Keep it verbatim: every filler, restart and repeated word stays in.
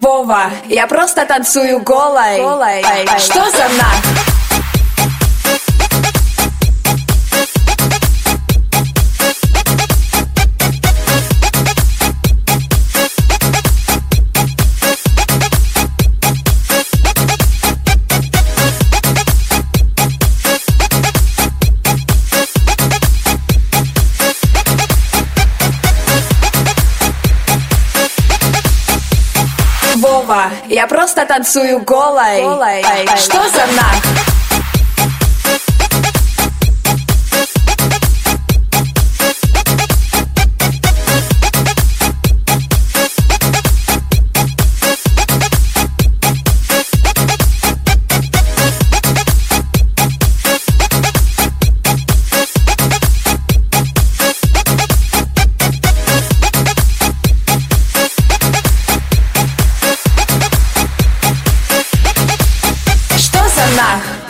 Вова, я просто танцую голой, голой. Что за нах? Вова, я просто танцую голой, голой. Что за нах? Нах.